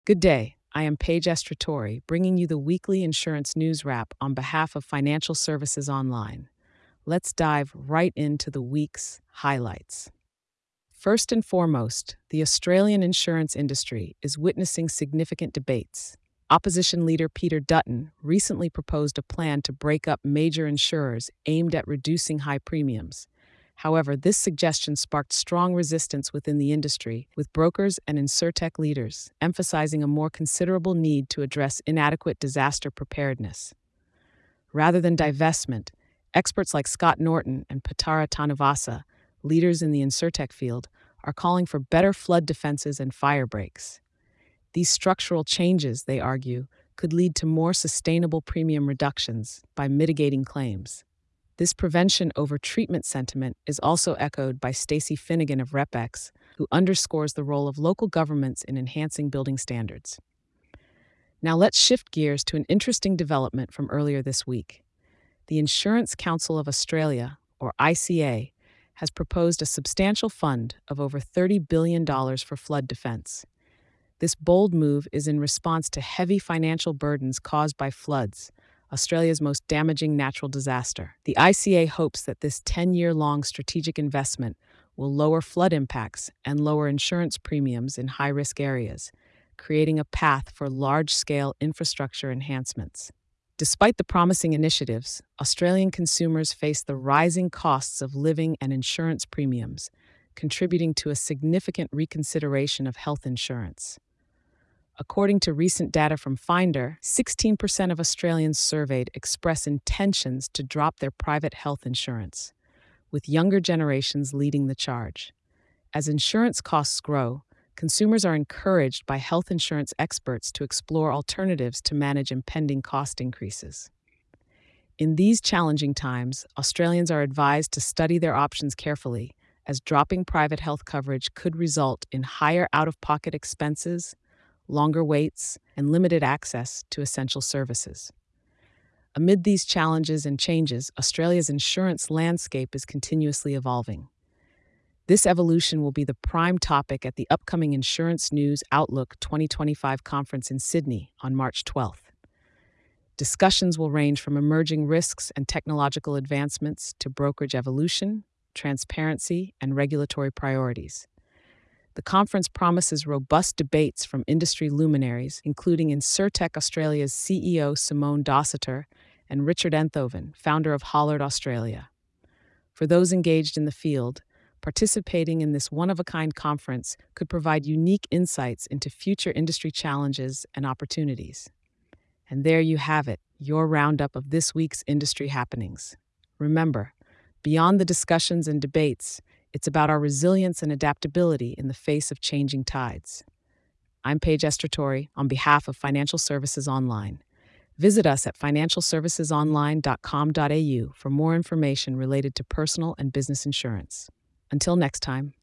Good day. I am Paige Estratori, bringing you the weekly insurance news wrap on behalf of Financial Services Online. Let's dive right into the week's highlights. First and foremost, the Australian insurance industry is witnessing significant debates. Opposition leader Peter Dutton recently proposed a plan to break up major insurers aimed at reducing high premiums. However, this suggestion sparked strong resistance within the industry, with brokers and insurtech leaders emphasizing a more considerable need to address inadequate disaster preparedness. Rather than divestment, experts like Scott Norton and Patara Tanavasa, leaders in the insurtech field, are calling for better flood defenses and fire breaks. These structural changes, they argue, could lead to more sustainable premium reductions by mitigating claims. This prevention over treatment sentiment is also echoed by Stacey Finnegan of RepX, who underscores the role of local governments in enhancing building standards. Now let's shift gears to an interesting development from earlier this week. The Insurance Council of Australia, or ICA, has proposed a substantial fund of over $30 billion for flood defense. This bold move is in response to heavy financial burdens caused by floods, Australia's most damaging natural disaster. The ICA hopes that this 10-year-long strategic investment will lower flood impacts and lower insurance premiums in high-risk areas, creating a path for large-scale infrastructure enhancements. Despite the promising initiatives, Australian consumers face the rising costs of living and insurance premiums, contributing to a significant reconsideration of health insurance. According to recent data from Finder, 16% of Australians surveyed express intentions to drop their private health insurance, with younger generations leading the charge. As insurance costs grow, consumers are encouraged by health insurance experts to explore alternatives to manage impending cost increases. In these challenging times, Australians are advised to study their options carefully, as dropping private health coverage could result in higher out-of-pocket expenses, longer waits, and limited access to essential services. Amid these challenges and changes, Australia's insurance landscape is continuously evolving. This evolution will be the prime topic at the upcoming Insurance News Outlook 2025 conference in Sydney on March 12th. Discussions will range from emerging risks and technological advancements to brokerage evolution, transparency, and regulatory priorities. The conference promises robust debates from industry luminaries, including Insurtech Australia's CEO Simone Dossiter and Richard Enthoven, founder of Hollard Australia. For those engaged in the field, participating in this one-of-a-kind conference could provide unique insights into future industry challenges and opportunities. And there you have it, your roundup of this week's industry happenings. Remember, beyond the discussions and debates, it's about our resilience and adaptability in the face of changing tides. I'm Paige Estratori on behalf of Financial Services Online. Visit us at financialservicesonline.com.au for more information related to personal and business insurance. Until next time.